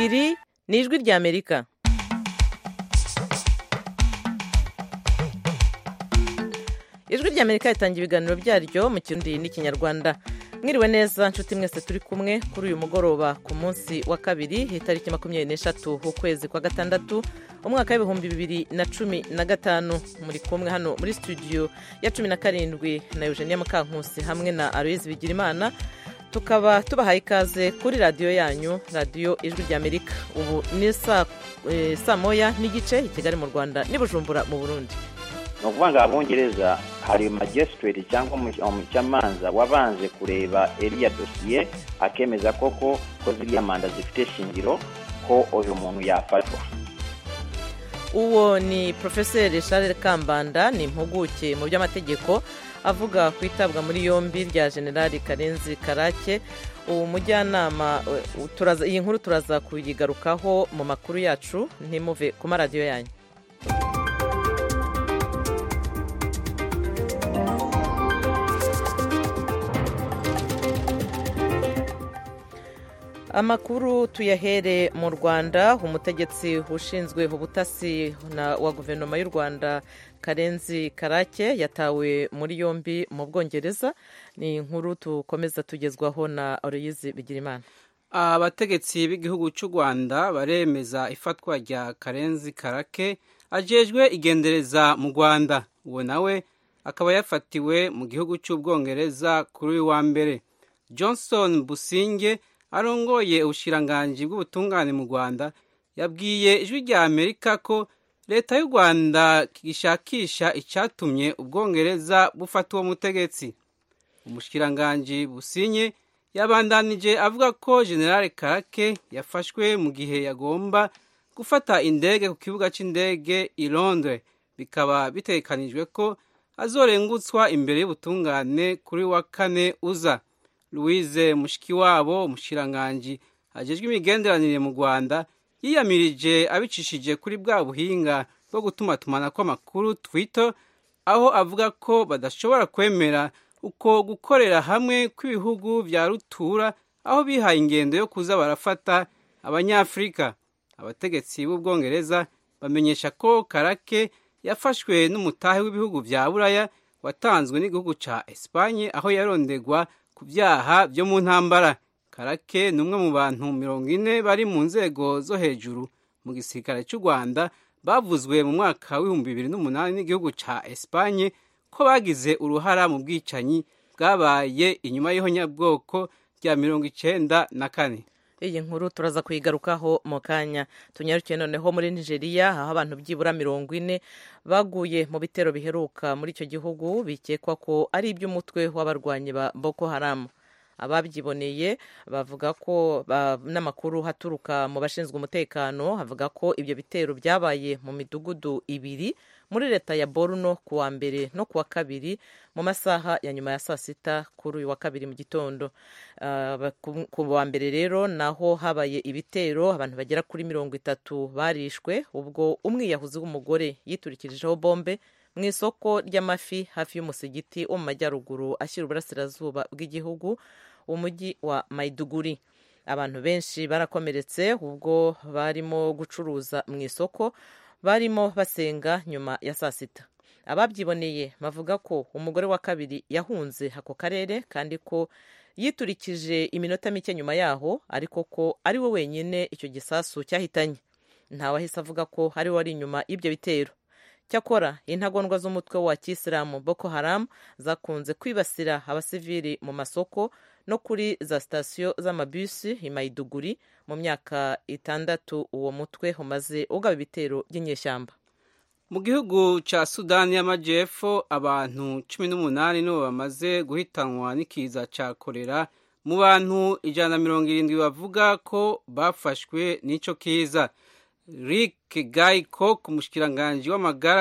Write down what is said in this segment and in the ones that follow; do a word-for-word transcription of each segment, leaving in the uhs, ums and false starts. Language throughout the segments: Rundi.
iri ni ijwi ry'Amerika. Ijwi ry'Amerika ritangira ibiganiro byaryo mu Kirundi n'Ikinyarwanda. Mwiriwe neza nshuti mwese turi kumwe kuri uyu mugoroba ku munsi wa kabiri itariki makumyabiri n'eshatu ukwezi kwa gatandatu umwaka w'ibihumbi bibiri na cumi na gatanu. Muri kumwe hano muri studio ya cumi na karindwi na Eugenia Mukankusi hamwe na Aloise Bigirimana, tukaba tubahaye ikaze kuri radiyo yanyu, radiyo Ijwi ry'Amerika. Ubu ni saa e, saa moya n'igice i Kigali mu Rwanda n'i Bujumbura mu Burundi. No kuvanga abongereza hari magistrate cyangwa umucamanza wabanje kureba area dossier akemeza koko ko ziriya manda zifite shingiro ko uyu muntu yafatwa. Uwo ni Professor Charles Kambanda, ni impuguke mu by'amategeko, avuga ku itabwa muri yombi rya General Karenzi Karake. Umujyanama turaza iyi nkuru turaza kuyigarukaho mu makuru yacu, ntimuve ku maradiyo yanyu. Amakuru tuyahere mu Rwanda. Umutegetsi ushinzwe ubutasi wa guverinoma y'u Rwanda Karenzi Karake yatawe muri yombi mu Bwongereza. Ni inkuru tukomeza tugezwaho na Aloise Bigirimana. Abategetsi b'igihugu cy'u Rwanda baremeza ifatwa rya Karenzi Karake ajejwe igendereza mu Rwanda. Uwo nawe akaba yafatiwe mu gihugu cy'Ubwongereza kuri uyu wa mbere. Johnson Businge arongoye ubushiranganji bw'ubutungane mu Rwanda yabwiye Ijwi ry'Amerika ko leta y'u Rwanda gishakisha icyatumye Ubwongereza bufata uwo mutegetsi. Umushiranganji Businye yabandanije avuga ko General Karake yafashwe mu gihe yagomba gufata indege ku kibuga cy'indege i Londres, bikaba bitekanijwe ko azorengutswa imbere y'ubutungane kuri wa kane uza. Louise Mushikiwabo, umushiranganji ajejwe imigenderanire mu Rwanda, yiyamirije abicishije kuri bwa buhinga bwo gutuma tumana kw'amakuru Twitter, aho avuga ko badashobora kwemera uko gukorera hamwe kw'ibihugu vya rutura, aho bihaye ingendo yo kuza barafata abanyafrika. Abategetsi b'Ubwongereza bamenyesha ko Karake yafashwe n'umutahe w'ibihugu vya Buraya watanzwe n'igihugu ca Espagne, aho yarondegwa ku byaha byo mu ntambara. Karake ni umwe mu bantu mirongo ine bari mu nzego zo hejuru mu gisirikare cy'u Rwanda bavuzwe mu mwaka w'ibihumbi bibiri n'umunani n'igihugu ca Espagne ko bagize uruhara mu bwicanyi bwabaye inyuma y'ihonyabwoko rya mirongo icenda na kane. Iyi nkuru turaza kuyigarukaho mu kanya. Tunyarukiye noneho muri Nigeria, aho abantu byibura mirongo ine baguye mu bitero biheruka muri icyo gihugu bikekwa ko ari iby'umutwe w'abarwanyi ba Boko Haram. Ababyiboneye bavuga ko n'amakuru haturuka mu bashinzwe umutekano havuga ko ibyo bitero byabaye mu midugudu ibiri muri leta ya Borno ku wa mbere no ku wa kabiri mu masaha ya nyuma ya saa sita kuri uyu wa kabiri mu gitondo. Uh, ku wa mbere rero naho habaye ibitero, abantu bagera kuri mirongo itatu barishwe ubwo umwiyahuzi w'umugore yiturikirijeho bombe mu isoko ry'amafi hafi y'umusigiti wo mu majyaruguru ashyira uburasirazuba bw'igihugu, umujyi wa Maiduguri. Abantu benshi barakomeretse ubwo barimo gucuruza mu isoko, barimo basenga nyuma ya saa sita. Ababyiboneye bavuga ko umugore wa kabiri yahunze ako karere kandi ko yiturikije iminota mike nyuma yaho, ariko ko ari we wenyine icyo gisasu cyahitanye. Ntawahise avuga ko ari we wari inyuma y'ibyo bitero. Cyakora intagondwa z'umutwe wa Kisilamu Boko Haram zakunze kwibasira abasivili mu masoko no kuri za sitasiyo z'amabisi i Maiduguri mu myaka itandatu uwo mutwe umaze ugaba ibitero by'inyeshyamba. Mu gihugu ca Sudani y'Amajepfo abantu cumi n'umunani nibo bamaze guhitanwa n'ikiza ca kolera mu bantu ijana na mirongo irindwi bavuga ko bafashwe n'ico kiza. Rick Guy Cook, umushikiranganji w'amagara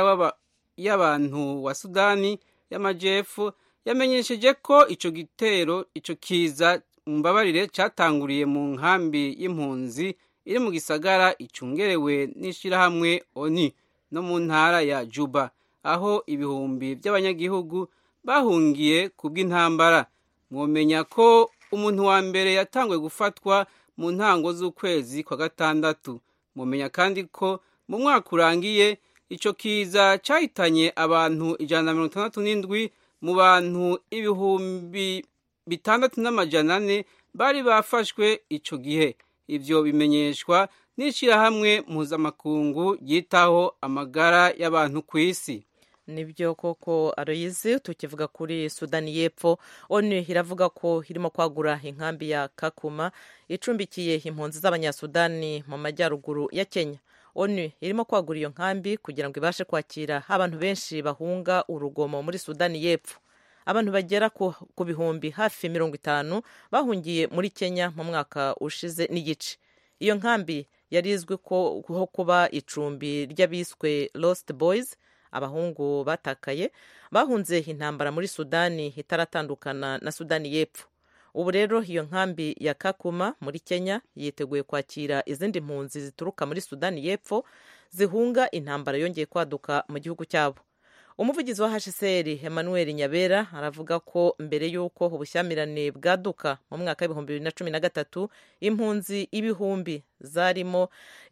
y'abantu wa Sudani y'Amajepfo, yamenyesheje ko ico gitero ico kiza mbabarire catanguriye mu nkambi y'impunzi iri mu gisagara icungerewe n'ishirahamwe O N U no mu ntara ya Juba, aho ibihumbi by'abanyagihugu bahungiye kubw'intambara. Mwomenya ko umuntu wa mbere yatangwe gufatwa mu ntango z'ukwezi kwa gatandatu. Mumenya kandi ko mu mwaka urangiye ico kiza cahitanye abantu ijana na mirongo itandatu n'indwi mu bantu ibihumbi bitandatu n'amajana ane bari bafashwe ico gihe. Ivyo bimenyeshwa n'ishirahamwe mpuzamakungu ryitaho amagara y'abantu ku isi. Nibyo koko Aloyizi, tukivuga kuri Sudani y'Epfo, ONU iravuga ko irimo kwagura inkambi ya Kakuma icumbikiye impunzi z'abanyasudani mu majyaruguru ya Kenya. ONU irimo kwagura iyo nkambi kugira ngo ibashe kwakira abantu benshi bahunga urugomo muri Sudani y'Epfo. Abantu bagera ku, ku bihumbi hafi mirongo itanu bahungiye muri Kenya mu mwaka ushize n'igice. Iyo nkambi yari izwi ko kuba icumbi ry'abiswe Lost Boys, abahungu batakaye bahunze intambara muri Sudani itaratandukana na Sudani y'Epfo. Ubu rero iyo nkambi ya Kakuma muri Kenya yiteguye kwakira izindi mpunzi zituruka muri Sudani y'Epfo zihunga intambara yongeye kwaduka mu gihugu cyabo. Umuvugizi wa H C R Emmanuel Nyabera aravuga ko mbere y'uko ubushyamirane bwaduka mu mwaka w'ibihumbi bibiri na cumi na gatatu impunzi ibihumbi zarimo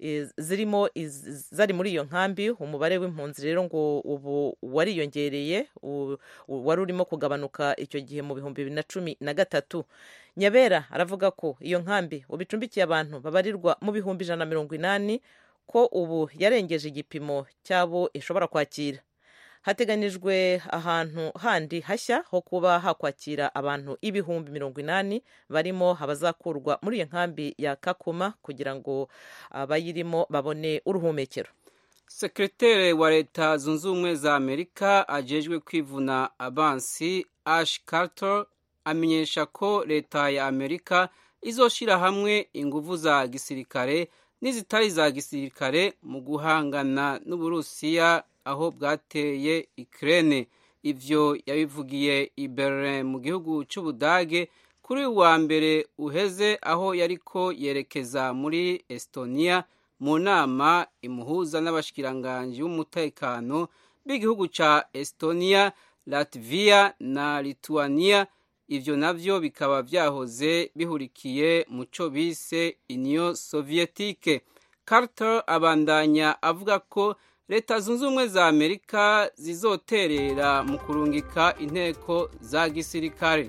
zirimo zari muri iyo nkambi. Umubare w'impunzi rero ngo ubu wariyongereye, wari urimo kugabanuka icyo gihe mu bihumbi bibiri na cumi na gatatu. Nyabera aravuga ko iyo nkambi ubicumbikiye abantu babarirwa mu bihumbi ijana na mirongo inani, ko ubu yarengeje igipimo cyabo ishobora kwakira. Hateganijwe ahantu handi hashya ho kuba hakwakira abantu ibihumbi mirongo inani barimo abazakurwa muri iyo nkambi ya Kakuma kugira ngo abayirimo babone uruhumekero. Sekretari wa Leta Zunze Ubumwe za Amerika ajejwe kwivuna abansi Ash Carter amenyesha ko leta ya Amerika izoshira hamwe inguvu za gisirikare n'izitari za gisirikare mu guhangana n'Uburusiya aho bwateye Ukraine. Ivyo yabivugiye i Berlin mu gihugu c'Ubudage kuri wa mbere uheze, aho yariko yerekeza muri Estonia mu nama imuhuza n'abashikiranganje b'umutekano b'igihugu ca Estonia, Latvia na Lithuania. Ivyo navyo bikaba vyahoze bihurikiye mu co bise Union Soviétique. Carter abandanya avuga ko Leta Zunze Ubumwe za Amerika zizoterera mu kurungika inteko za gisirikare.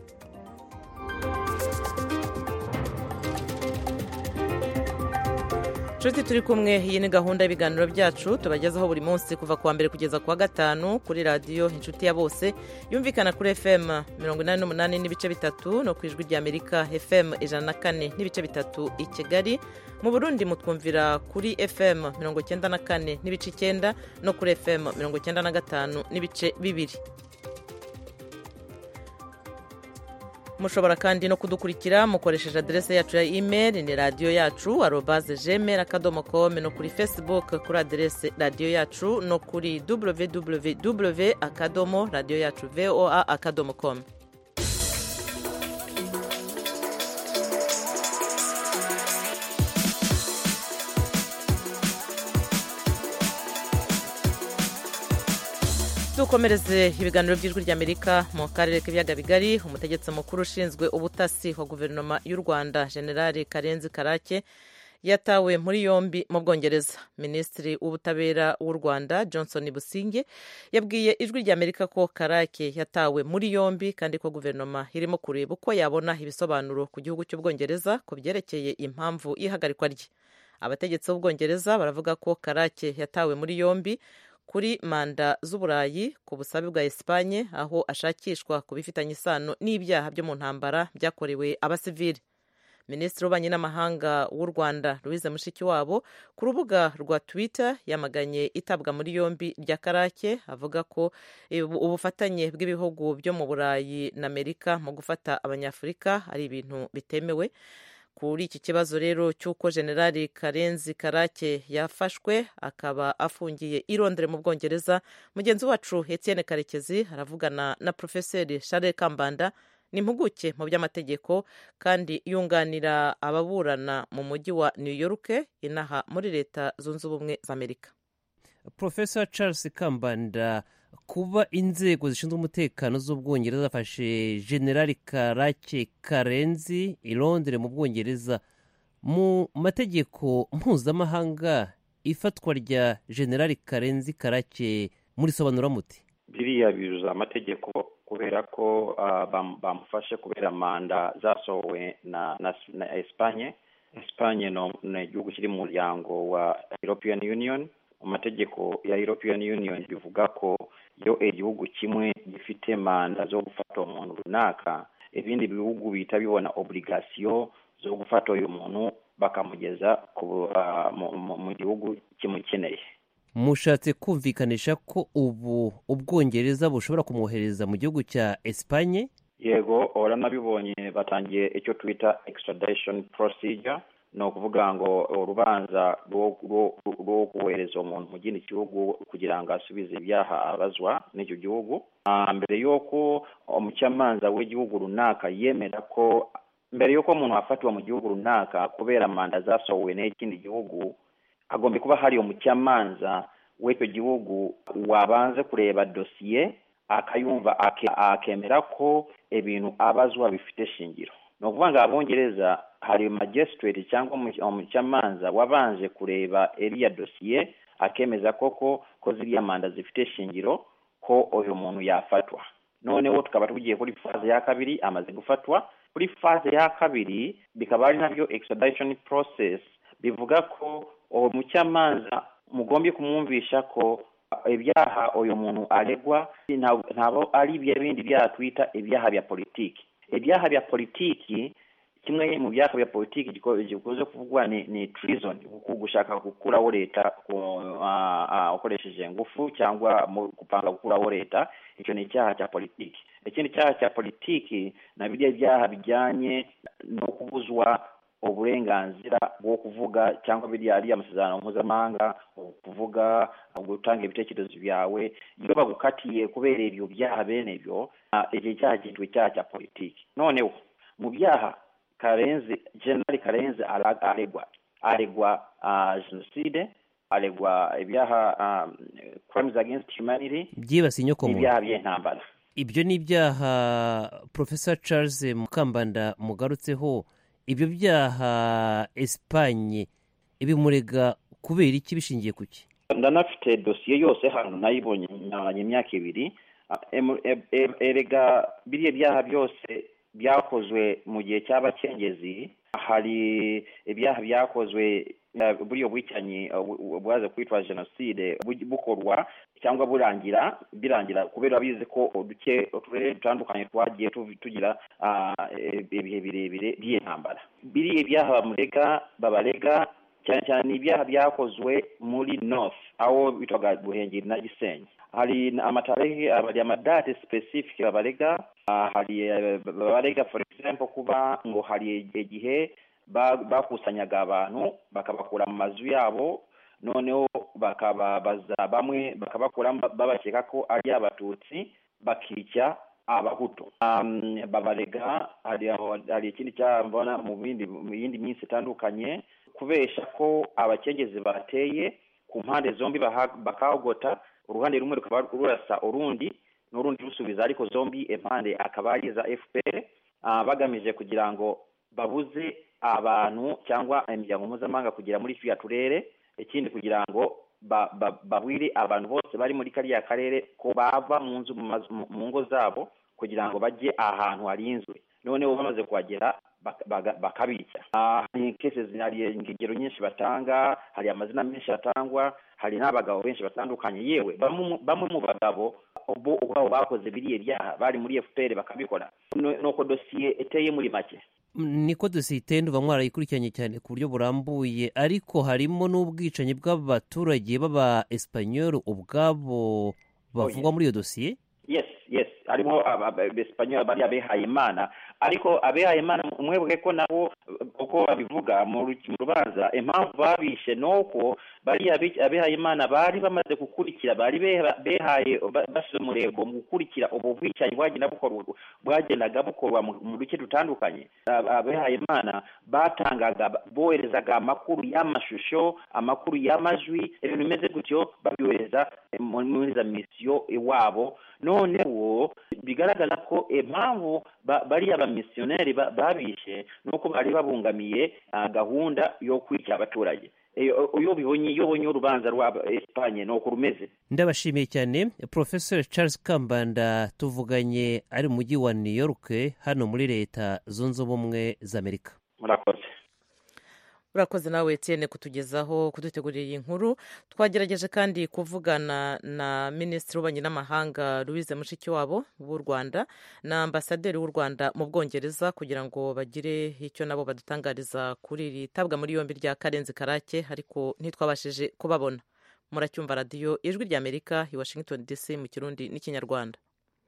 Nshuti turi kumwe, iyi ni gahunda y'ibiganiro byacu tubagezaho buri munsi kuva kuwa mbere kugeza kuwa gatanu kuri radiyo Inshuti ya Bose yumvikana kuri F M mirongo inani n'umunani n'ibice bitatu no ku Ijwi rya Amerika F M ijana na kane n'ibice bitatu i Kigali. Mu Burundi mutwumvira kuri F M mirongo icyenda na kane n'ibice icyenda no kuri F M mirongo icyenda na gatanu n'ibice bibiri. Mushobora kandi no kudukurikira mukoresheje adresse yacu ya email ni radio yacu arobase gmail akadomo com, no kuri Facebook kuri adresse radio yacu, no kuri w w w akadomo radio yacu voa akadomo com. Dukomereze ibiganiro by'Ijwi ry'Amerika mu karere k'ibiyaga bigari. Umutegetsi mukuru ushinzwe ubutasi wa guverinoma y'u Rwanda General Karenzi Karake yatawe muri yombi mu Bwongereza. Minisitiri w'ubutabera w'u Rwanda Johnson Businge yabwiye Ijwi ry'Amerika ko Karake yatawe muri yombi kandi ko guverinoma irimo kureba uko yabona ibisobanuro ku gihugu cy'Ubwongereza ku byerekeye impamvu y'ihagarikwa rye. Abategetsi b'Ubwongereza baravuga ko Karake yatawe muri yombi kuri manda z'Uburayi ku busabe bwa Espanye, aho ashakishwa ku bifitanye isano n'ibyaha byo mu ntambara byakorewe abasivili. Minisitiri w'ububanyi n'amahanga w'u Rwanda Louise Mushikiwabo ku rubuga rwa Twitter yamaganye itabwa muri yombi rya Karake, avuga ko ubufatanye bw'ibihugu byo mu Burayi na Amerika mu gufata Abanyafurika ari ibintu bitemewe. Kuri iki kibazo rero cy'uko Generali Karenzi Karake yafashwe akaba afungiye i Londres mu Bwongereza, mugenzi wacu Etienne Karekezi aravugana na Profeseri Charles Kambanda, ni impuguke mu by'amategeko kandi yunganira ababurana mu mujyi wa New York inaha muri Leta Zunze Ubumwe za Amerika. Professor Charles Kambanda, kuba inzego zishinzwe umutekano z'Ubwongereza zafashe General Karake Karenzi i Londres mu Bwongereza mu mategeko mpuzamahanga ifatwa rya generali Karenzi Karake murisobanura muti? biriya biruza amategeko kubera ko uh, bam, bamufashe kubera manda zasohowe na na, na Espagne. Espagne no igihugu kiri mu muryango wa European Union. Amategeko ya European Union bivuga ko iyo igihugu kimwe gifite manda zo gufata umuntu runaka, ibindi bihugu bita bibona obligation zo gufata uyu muntu bakamugeza ku uh, mu gihugu kimukeneye. Mushatse kumvikanisha ko ubu Ubwongereza bushobora kumwohereza mu gihugu cya Espagne? Yego, ora nabibonye batangiye icyo twita extradition procedure, no kuvuga ngo urubanza rwo kuhereza umuntu mu gindi gihugu kugira ngo asubize ibyaha abazwa n'icyo gihugu. Mbere yuko umucamanza w'igihugu runaka yemera ko mbere yuko umuntu afatwa mu gihugu runaka kubera manda zasohowe n'ikindi gihugu, agomba kuba hari umucamanza w'icyo gihugu wabanze kureba dosiye akayumva akemera ko ibintu abazwa bifite shingiro. No kuvuga ngo Abongereza hari magistrate cyangwa umucamanza wabanje kureba iriya dosiye akemeza koko ko ziriya manda zifite shingiro ko uyu muntu yafatwa. Noneho tukaba tugiye kuri faze ya kabiri, amaze gufatwa. Kuri faze ya kabiri bikaba ari nabyo extradition process, bivuga ko umucamanza mugombe kumwumvisha ko ibyaha uyu muntu aregwa ntabo ari ibindi byaha twita ibyaha bya politiki. Ibyaha bya politiki, kimwe mu byaha bya politiki gikoze kuvugwa ni, ni treason, gushaka gukuraho leta ukoresheje ngufu cyangwa gupanga gukuraho leta. Icyo ni icyaha cya politiki. Ikindi cyaha cya politiki na biriya byaha bijyanye no kubuzwa uburenganzira bwo kuvuga cyangwa biriya ari amasezerano mpuzamahanga, kuvuga, gutanga ibitekerezo byawe, iyo bagukatiye kubera ibyo byaha bene ibyo, iki cyaha cyitwa icyaha cya politiki. Noneho mu byaha Karenzi, General Karenzi aregwa aregwa genocide, aregwa ibyaha um, crimes against humanity, byibasiye inyokomuntu, ibyaha by'intambara. Ibyo ni ibyaha Professor Charles Mukambanda mugarutseho. Ibyo byaha Espagne ibimurega kubera iki, bishingiye kuki? Ndanafite dosiye yose hano nayibonye nyabanye imyaka ibiri. Erega biriya byaha byose byakozwe mu gihe cy'abakengezi. Hari ibyaha byakozwe buriyo bwicanyi bwaza kwitwa genocide bukorwa cyangwa burangira birangira kubera bize ko uduke uturere dutandukanye twagiye tugira ibihe birebire by'intambara. Biriya ibyaha bamurega babarega cyane cyane ibyaha byakozwe muri North aho bitoga Buhengeri na Gisenyi. Hari amatarehe abari amadate specific babarega. Hari babarega for example kuba ngo hari igihe bakusanyaga abantu bakabakura mu mazu yabo, noneho bakababaza bamwe bakabakura babakeka ko ari abatutsi bakica abahutu. Um, babarega hari hari ikindi cyambona mu bindi mu yindi minsi itandukanye kubesha ko abakengezi bateye ku mpande zombi bakagota, uruhande rumwe rukaba rurasa urundi n'urundi rusubiza, ariko zombi impande akaba ari za F P R, uh, bagamije kugira ngo babuze abantu cyangwa imiryango mpuzamahanga kugira muri fiya turere. Ikindi kugira ngo babwire abantu bose bari muri kariya karere ko bava mu nzu mu ngo zabo kugira ngo bajye ahantu harinzwe, noneho bamaze kuhagera bakabica. Hari cases hari ingero nyinshi batanga, hari amazina menshi atangwa, hari n'abagabo benshi batandukanye, yewe bamwe mu bagabo ubu ubwo bakoze biriye byaha bari muri F P R bakabikora. Nuko dosiye eteye muri make. Niko dosiye itenduva mwarayikurikiranye cyane ku buryo burambuye, ariko harimo n'ubwicanyi bw'abaturage b'aba Espanyol ubwabo bavugwa muri iyo dosiye. Yes, yes, harimo Abespanyol bari abehaye Imana, ariko abehaye Imana mwebwe ko nabo uko babivuga mu rubanza impamvu babishe nuko bari abehaye Imana bari bamaze gukurikira, bari behaye bashyize umurego mu gukurikira ubu bwicanyi bwagenda bukorwa bwagendaga bukorwa mu duce dutandukanye. Abehaye Imana batangaga boherezaga amakuru y'amashusho, amakuru y'amajwi, ibintu bimeze gutyo babyohereza muri za misiyo iwabo. Noneho bigaragaza ko impamvu bari abamisiyoneri babishe nuko bari babungamiye gahunda yo kwica abaturage. Iyo bibonye iyo bonye urubanza rwa Espagne no kurumeze. Ndabashimiye cyane Professor Charles Kambanda, tuvuganye ari mu mujyi wa New York hano muri Leta Zunze Ubumwe za Amerika. Murakoze. Urakoze nawe Etienne kutugezaho kudutegurira iyi nkuru. Twagerageje kandi kuvugana na Minisitiri w'Ububanyi n'Amahanga Louise Mushikiwabo w'u Rwanda na Ambasaderi w'u Rwanda mu Bwongereza kugira ngo bagire icyo nabo badutangariza kuri iri tabwa muri yombi rya Karenzi Karake, ariko ntitwabashije kubabona. Muracyumva radio Ijwi rya Amerika i Washington D C mu Kirundi n'Ikinyarwanda.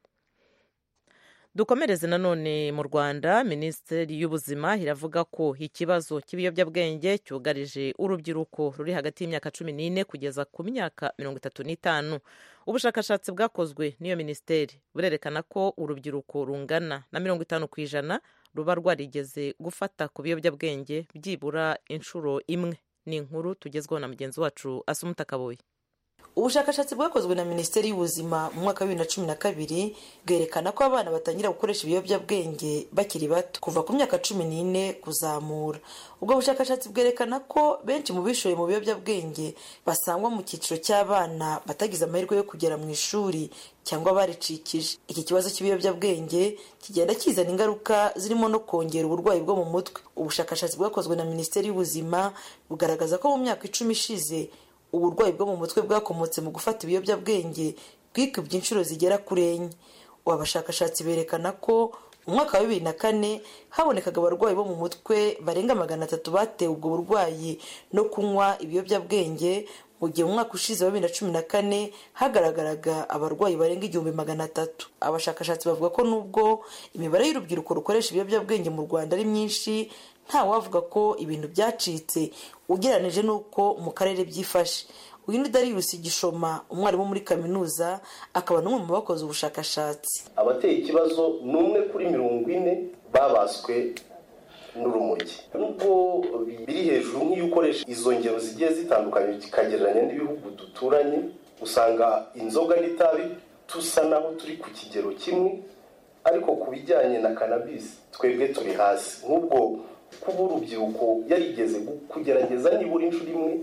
Dukomereze nanone mu Rwanda. Minisiteri y'Ubuzima iravuga ko ikibazo cy'ibiyobyabwenge cyugarije urubyiruko ruri hagati y'imyaka cumi n'ine kugeza ku myaka mirongo itatu n'itanu. Ubushakashatsi bwakozwe n'iyo minisiteri burerekana ko urubyiruko rungana na mirongo itanu ku ijana ruba rwarigeze gufata ku biyobyabwenge byibura inshuro imwe. Ni inkuru tugezweho na mugenzi wacu Asumuta Kaboyi. Ubushakashatsi bwakozwe na Minisiteri y'Ubuzima mu mwaka wa bibiri na cumi na kabiri bwerekana ko abana batangira gukoresha ibiyobyabwenge bakiri bato kuva ku myaka cumi n'ine kuzamura. Ubwo bushakashatsi bwerekana ko benshi mu bishoye mu biyobyabwenge basangwa mu cyiciro cy'abana batagize amahirwe yo kugera mu ishuri cyangwa baricikije. Iki kibazo cy'ibiyobyabwenge kigenda kizana ingaruka zirimo no kongera uburwayi bwo mu mutwe. Ubushakashatsi bwakozwe na Minisiteri y'Ubuzima bugaragaza ko mu myaka icumi ishize uburwayi bwo mu mutwe bwakomotse mu gufata ibiyobyabwenge bwikubye inshuro zigera kuri enye. Abashakashatsi berekana ko mu mwaka wa bibiri na kane habonekaga abarwayi bo mu mutwe barenga magana atatu batewe ubwo burwayi no kunywa ibiyobyabwenge, mu gihe mu mwaka ushize wa bibiri na cumi na kane hagaragaraga abarwayi barenga igihumbi magana atatu. Abashakashatsi bavuga ko nubwo imibare y'urubyiruko rukoresha ibiyobyabwenge mu Rwanda ari myinshi, nta wavuga ko ibintu byacitse ugereranije n'uko mu karere byifashe. Uyu ni Darius Gishoma, umwarimu muri kaminuza, akaba n'umwe mu bakoze ubushakashatsi. Abateye ikibazo n'umwe kuri mirongo ine babaswe n'urumogi. Nubwo biri hejuru nk'iyo ukoresha izo ngero zigiye zitandukanye kikagereranya n'ibihugu duturanye, usanga inzoga n'itabi tusa naho turi ku kigero kimwe, ariko ku bijyanye na cannabis twebwe turi hasi. Nk'ubwo kuba urubyiruko yarigeze kugerageza nibura inshuro imwe,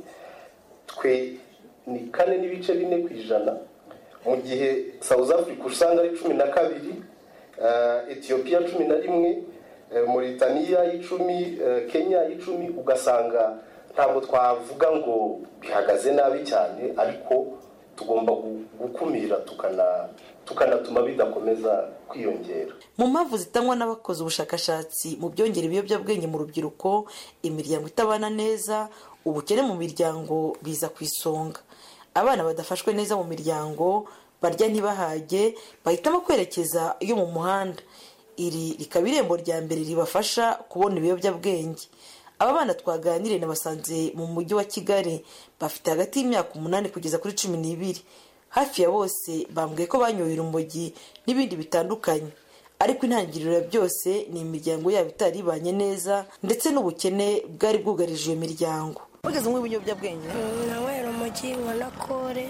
twe ni kane n'ibice bine ku ijana, mu gihe South Africa usanga ari cumi na kabiri, uh, Ethiopia cumi na rimwe, uh, Mauritania icumi, uh, Kenya icumi. Ugasanga ntabwo twavuga ngo bihagaze nabi cyane, ariko tugomba gukumira tukana tukanatuma bidakomeza kwiyongera. Mu mpamvu zitangwa n'abakoze ubushakashatsi mu byongera ibiyobyabwenge mu rubyiruko, imiryango itabana neza, ubukene mu miryango biza ku isonga. Abana badafashwe neza mu miryango barya ntibahage, bahitamo kwerekeza iyo mu muhanda. Iri rikaba irembo rya mbere ribafasha kubona ibiyobyabwenge. Aba bana twaganiriye nabasanze mu mujyi wa Kigali, bafite hagati y'imyaka umunani kugeza kuri cumi n'ibiri. Hafi ya bose bambwiye ko banyoye urumogi n'ibindi bitandukanye, ariko intangiriro ya byose ni imiryango yabo itaribanye neza ndetse n'ubukene bwari bwugarije iyo miryango. Ugeze mu biyobyabwenge? Nawe urumogi wala kore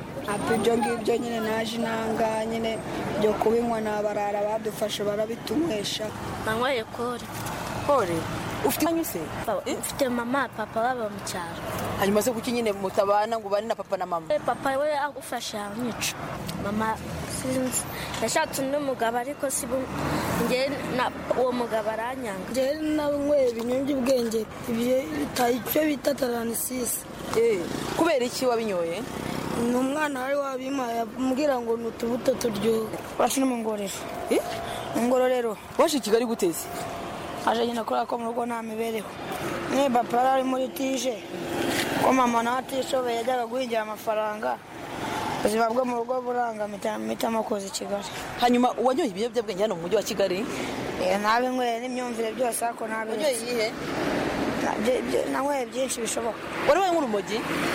abyo ngibyo nyine naje nanga nyine byo kubinywa n'abarara badufashe barabitumwesha. Nawe kore kore ufite anyuse? Ufite mama papa baba mu cyaro. Hanyuma se kuki nyine mutabana ngo bane na papa na mama? Papa we agufasha nyico. Mama sinzi yashatse n'umugabo ariko si nge na uwo mugabo aranyanga. Je nawe ibinyonge ubwenge ibyo bitayicyo bita taranisisi. Eh, kubera iki wabinyoye? N'umwana wari wabima yambwira ngo nutubuto turyo. Bashino mu ngorero. Eh? Ngororero. Waje Kigali guteze? Aje nyina kora ko mu rugo nta mibereho. Ne papa ari muri tije. Ko mama natishobe yajyaga guhingira amafaranga. Ubuzima bwo mu rugo buranga mita makoze Kigali. Hanyuma uwanyoye ibiyobyabwenge hano mu mujyi wa Kigali? Eh, nabe nkwe n'imyumvire byose ako nabe. Uwanyoye iyihe? Nawe byinshi bishoboka. Wari waye nk'urumogi?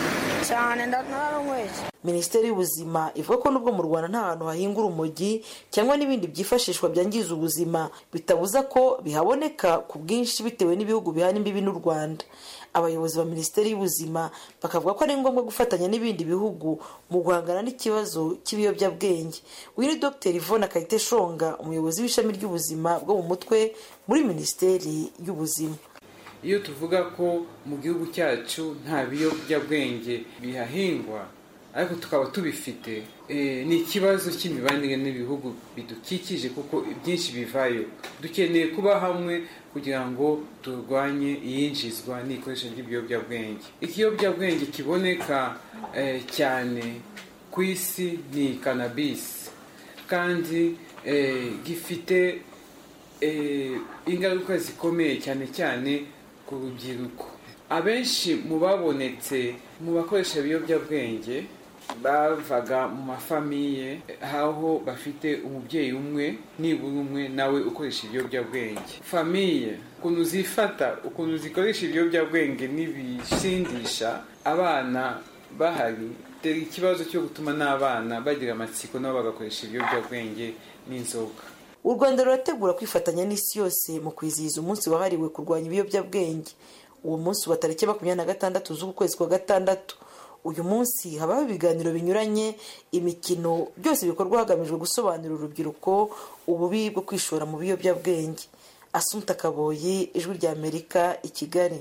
cyane ndanarunyweye. Minisiteri y'ubuzima ivuga ko nubwo mu Rwanda nta hantu hahinga urumogi cyangwa n'ibindi byifashishwa byangiza ubuzima, bitabuza ko bihaboneka ku bwinshi bitewe n'ibihugu bihana imbibi n'u Rwanda. Abayobozi ba Minisiteri y'ubuzima bakavuga ko ari ngombwa gufatanya n'ibindi bihugu mu guhangana n'ikibazo cy'ibiyobyabwenge. Uyu ni Dr Yvonne Kayiteshonga, umuyobozi w'ishami ry'ubuzima bwo mu mutwe muri Minisiteri y'ubuzima. Iyo tuvuga ko mu gihugu cyacu nta biyobyabwenge bihahingwa ariko tukaba tubifite, e, ni ikibazo cy'imibanire n'ibihugu bidukikije kuko byinshi bivayo. Dukeneye kuba hamwe kugira ngo turwanye iyinjizwa n'ikoresha ry'ibiyobyabwenge. Ikiyobyabwenge kiboneka e, cyane ku isi ni cannabis, kandi e, gifite e, ingaruka zikomeye cyane cyane ku rubyiruko. Abenshi mu babonetse mu bakoresha ibiyobyabwenge bavaga mu mafamiye aho bafite umubyeyi umwe nibura umwe nawe ukoresha ibiyobyabwenge. Famiye ukuntu zifata, ukuntu zikoresha ibiyobyabwenge n'ibisindisha abana bahari, dore ikibazo cyo gutuma n'abana bagira amatsiko nabo bagakoresha ibiyobyabwenge n'inzoga. U Rwanda rurategura kwifatanya n'isi yose mu kwizihiza umunsi wahariwe kurwanya ibiyobyabwenge. Uwo munsi wa tariki makumyabiri na gatandatu z'uku kwezi kwa gatandatu. Uyu munsi habaho ibiganiro binyuranye, imikino, byose bikorwa hagamijwe gusobanurira urubyiruko ububi bwo kwishora mu biyobyabwenge. Assumpta Kaboyi, Ijwi rya Amerika, i Kigali.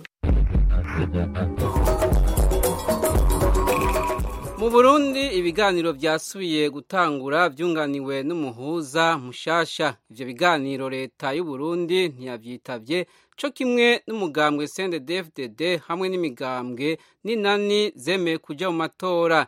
Mu Burundi ibiganiro byasubiye gutangura byunganiwe n'umuhuza mushasha. Ivyo biganiro leta y'u Burundi ntiyavyitabye co kimwe n'umugambwe C N D D F D D hamwe n'imigambwe n'inani zemeye kuja mu matora.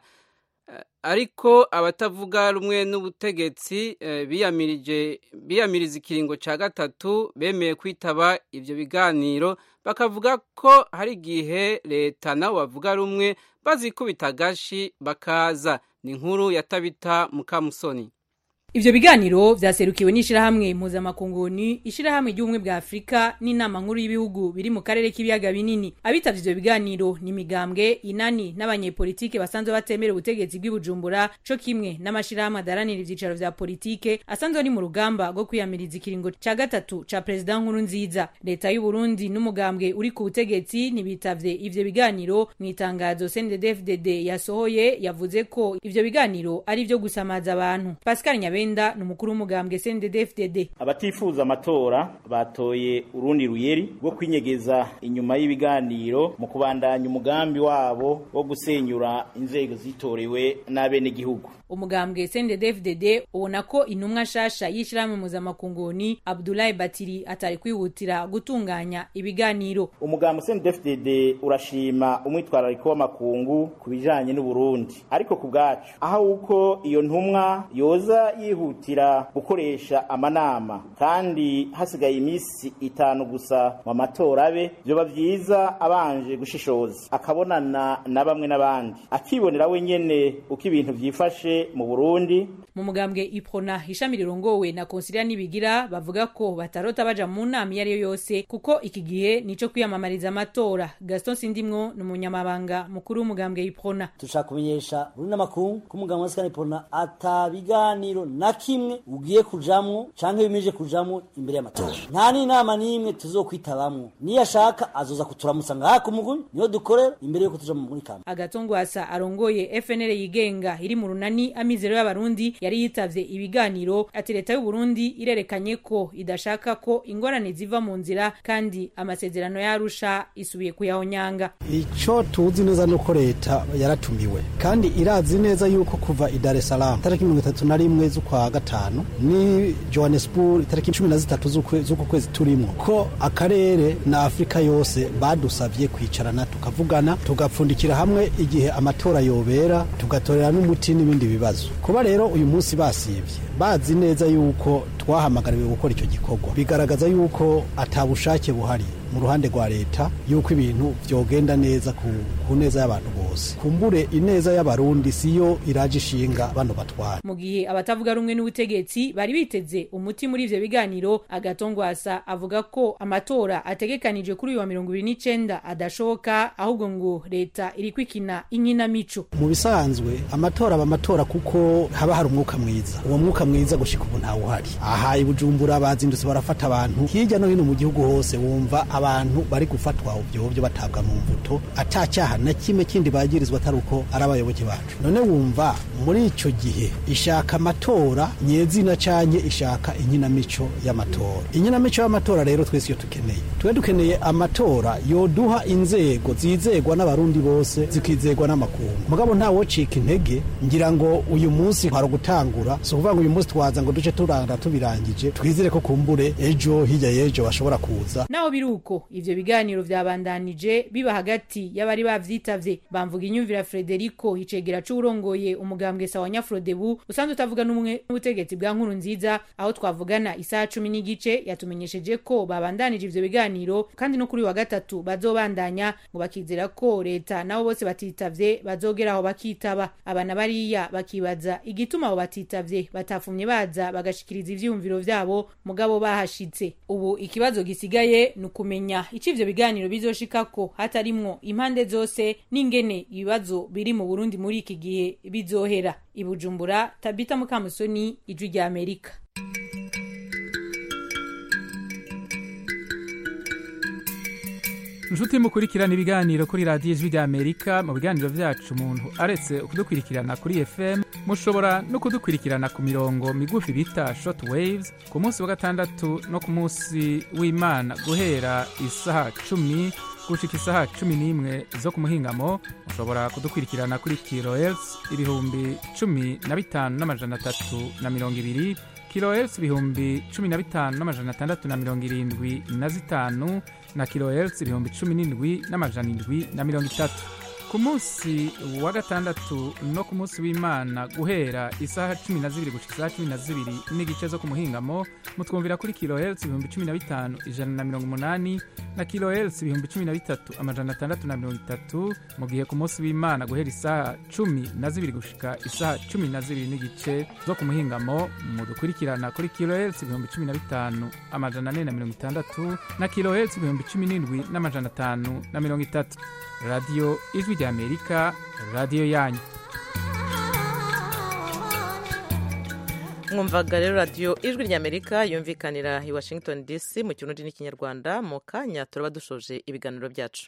Ariko abatavuga rumwe n'ubutegetsi biyamirije biyamiriza ikiringo ca gatatu bemeye kwitaba ivyo biganiro, bakavuga ko hari igihe leta nabo bavuga rumwe bazikubita gashi bakaza. Ni inkuru ya Tabita Mukamusoni. Ivyo biganiro vyaserukiwe n'ishirahamwe mpuzamakunguni, ishirahamwe ry'ubumwe bwa Afrika n'inama nkuru y'ibihugu biri mu karere k'ibiyaga binini. Abitavye ivyo biganiro ni migambwe inani n'abanyepolitike basanzwe batemera ubutegetsi bw'Ibujumbura, co kimwe n'amashirahamwe adaranira ivyicaro vya politike asanzwe ari mu rugamba rwo kwiyamiriza ikiringo ca gatatu ca President Nkurunziza. Leta y'u Burundi n'umugambwe uri ku butegetsi nibitavye ivyo biganiro. Mu itangazo C N D D F D D yasohoye yavuze ko ivyo biganiro ari ivyo gusamaza abantu. Pascal Nyabe n'umukuru w'umugambwe C N D D F D D. Abatifuza amatora batoye urundi ruyeri rwo kwinyegeza inyuma y'ibiganiro mu kubandanya umugambi wabo wo gusenyura inzego zitorewe n'abene gihugu. Umugambwe C N D D F D D ubona ko intumwa shasha y'ishirahamwe mpuzamakungu Abdoulaye Batiri atari kwihutira gutunganya ibiganiro. Umugambwe C N D D F D D urashima umwitwarariko w'amakungu kubijanye n'u Burundi, ariko ku bwacu aho uko iyo ntumwa yoza yihutira gukoresha amanama kandi hasigaye imisi itanu gusa mu matora abe, byoba byiza abanje gushishoza akabonana na bamwe n'abandi akibonera wenyene uko ibintu byifashe mu Burundi. Mu mugambwe Iprona ishami rirongowe na Consilia Nibigira bavuga ko batarota baja mu nama iyo ariyo yose kuko iki gihe nico kwiyamamariza amatora. Gaston Sindimwo n'umunyamabanga mukuru w'umugambwe Iprona. Tushaka kumenyesha Burundi makungu ko umugambwe wa Iprona atabiganiro na kimwe ugiye kujamwo canke bimije kujamwo imbere y'amatora. Nta n'inama n'imwe tuzokwitabamwo. Niyo ashaka azoza kuturamutsa ngaha ku muguni niyo dukorera imbere yuko tuja muri kamba. Agatongwasa arongoye F N L yigenga iri mu runani amizero y'abarundi yari yitavye ibiganiro. Ati leta y'u Burundi irerekanye ko idashaka ko ingorane ziva mu nzira kandi amasezerano yarusha isubiye kuyahonyanga. Ico tuzi neza nuko leta yaratumiwe kandi irazi neza yuko kuva i Dar es Salaam tariki mirongo itatu na rimwe z'ukwa gatanu ni Johannesburg tariki cumi na zitatu z'uko kwezi turimo ko akarere na Afrika yose badusavye kwicarana tukavugana tugapfundikira hamwe igihe amatora yobera tugatorera n'umuti n'ibindi bibazo. Kuba rero uyu munsi basivye bazi neza yuko twahamagariwe gukora icyo gikorwa bigaragaza yuko atabushake buhari mu ruhande rwa leta yuko ibintu vyogenda neza ku, ku neza y'abantu bose. Kumbure ineza y'abarundi siyo iraje ishinga bano batwara. Mu gihe abatavuga rumwe n'ubutegetsi bari biteze umuti muri ivyo biganiro, Agatongwasa avuga ko amatora ategekanije kuri uyu wa mirongo ibiri n'icenda adashoka, ahubwo ngo leta iri kwikina inkinamico. Mu bisanzwe amatora aba amatora kuko haba hari umwuka mwiza, uwo mwuka mwiza gushika ubu ntawe uhari. Aha i Bujumbura bazindutse barafata abantu hirya no hino mu gihugu hose, wumva abantu bari gufatwa ubyo byo batabwa mu mvuto atacyaha na kimwe kindi bagirizwa atari uko ari abayoboke bacu. None wumva muri ico gihe ishaka amatora nyezina canye ishaka inkinamico y'amatora. Inkinamico y'amatora rero twese yo tukeneye, twe dukeneye amatora yoduha inzego zizegwa n'abarundi bose zikizegwa n'amakungu. Mugabo nta wocika intege ngira ngo uyu munsi hari gutangura, so kuvuga ngo uyu munsi twaza ngo duce turanga tubirangije, twizere ko kumbure ejo hirya yejo bashobora kuza. Naho biruko ivyo biganiro vyabandanije biba hagati y'abari bavyitavye. Bamvuga inyumvira Frederico Hicegera c'urongoye umugambwe sawa Nyafrodebu usanzwe utavuga n'umwe n'ubutegetsi bwa nkuru nziza, aho twavugana isaha cumi n'igice yatumenyesheje ko babandanije ivyo biganiro kandi no kuri wa gatatu bazobandanya, ngo bakizera ko leta nabo bose batitavye bazogeraho bakitaba. Abana bariya bakibaza igituma abo batitavye batafumye baza bagashikiriza ivyumviro vyabo mugabo bahashitse. Ubu ikibazo gisigaye nukumenya ico ivyo biganiro bizoshikako hatarimwo impande zose, n'ingene ibibazo biri mu Burundi muri iki gihe bizohera. I Bujumbura, Tabita Mukamusoni, Ijwi rya Amerika. Nshuti mukurikirana ibiganiro kuri radiyo Ijwi rya Amerika, mu biganiro vyacu umuntu aretse kudukurikirana kuri F M, mushobora no kudukurikirana ku mirongo migufi bita short waves ku munsi wa gatandatu no ku munsi w'Imana guhera isaha cumi gushika isaha cumi n'imwe zo ku muhingamo. Mushobora kudukurikirana kuri kilohertz ibihumbi cumi na bitanu n'amajana atatu na mirongo ibiri, kilohertz ibihumbi cumi na bitanu n'amajana atandatu na mirongo irindwi na zitanu, na kilohertz ibihumbi cumi n'indwi n'amajana indwi na mirongo itatu. Ku munsi wa gatandatu no ku munsi w'Imana guhera isaha cumi na zibiri gushika isaha cumi na zibiri n'igice zo ku muhingamo, mutwumvira kuri kilohertz ibihumbi cumi na bitanu ijana na mirongo umunani, na kilohertz ibihumbi cumi na bitatu amajana atandatu na mirongo itatu. Mu gihe ku munsi w'Imana guhera isaha cumi na zibiri gushika isaha cumi na zibiri n'igice zo ku muhingamo, mudukurikirana kuri kilohertz ibihumbi cumi na bitanu amajana ane na mirongo itandatu, na kilohertz ibihumbi cumi n'indwi n'amajana atanu na mirongo itatu. Radio Ijwi rya Amerika, radio yanyu. Mwumvaga rero radio Ijwi rya Amerika yumvikanira i Washington D C mu kirundi n'ikinyarwanda. Mu kanya turaba dushoje ibiganiro byacu.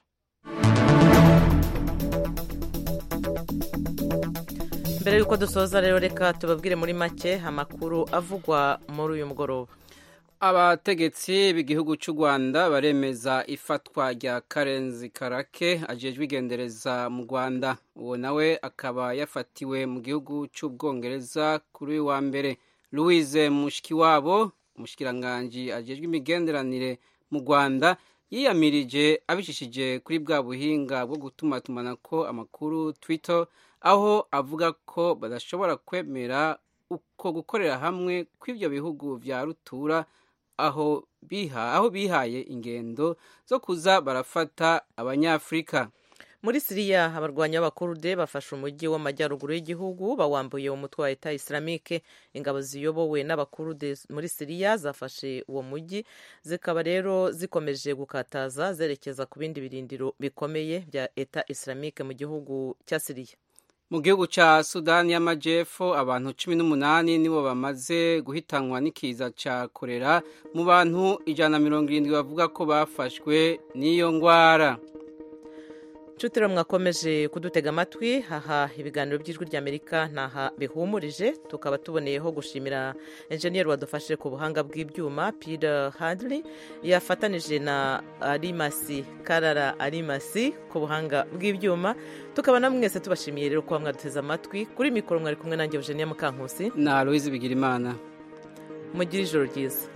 Mbere yuko dusoza rero reka tubabwire muri make amakuru avugwa muri uyu mugoroba. Abategetsi b'igihugu cy'u Rwanda baremeza ifatwa rya Karenzi Karake ajejwe igendereza mu Rwanda. Uwo nawe akaba yafatiwe mu gihugu cy'Ubwongereza kuri wa mbere. Louise Mushikiwabo, umushikiranganje ajejwe imigenderanire mu Rwanda, yiyamirije abishishije kuri bwa buhinga bwo gutuma tumanako amakuru Twitter, aho avuga ko badashobora kwemera uko gukorera hamwe kw'ivyo bihugu vya rutura, aho biha aho bihaye ingendo zo kuza barafata abanyafrika. Muri Syria abarwanya b'abakurde bafashe umujyi w'amajyaruguru y'igihugu bawambuye umutwe wa Etat Islamique. Ingabo ziyobowe n'abakurde muri Syria zafashe uwo mujyi, zikaba rero zikomeje gukataza zerekeza ku bindi birindiro bikomeye bya Etat Islamique mu gihugu cya Syria. Mu gihugu ca Sudani y'Amajepfo abantu cumi n'umunani nibo bamaze guhitanwa n'ikiza ca kolera mu bantu ijana na mirongo irindwi bavuga ko bafashwe n'iyo ngwara. Chutiro mwakomeje kudutega amatwi. Haha ibiganiro by'Ijwi rya Amerika naha bihumurije, tukaba tuboneyeho gushimira engineer wadufashije ku buhanga bw'ibyuma Peter Hadley, yafatanije na Arimasi Karara Arimasi ku buhanga bw'ibyuma. Tukaba na mwese tubashimiye rero kuba mwaduteza amatwi. Kuri mikoro mwari kumwe nanjye Eugenia Mukankusi na Louise Bigirimana. Mugire ijoro ryiza.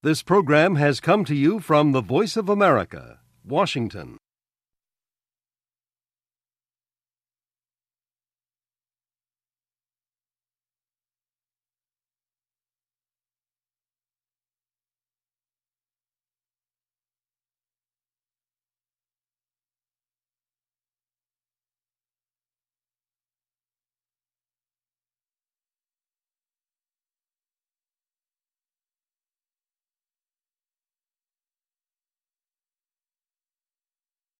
This program has come to you from the Voice of America, Washington.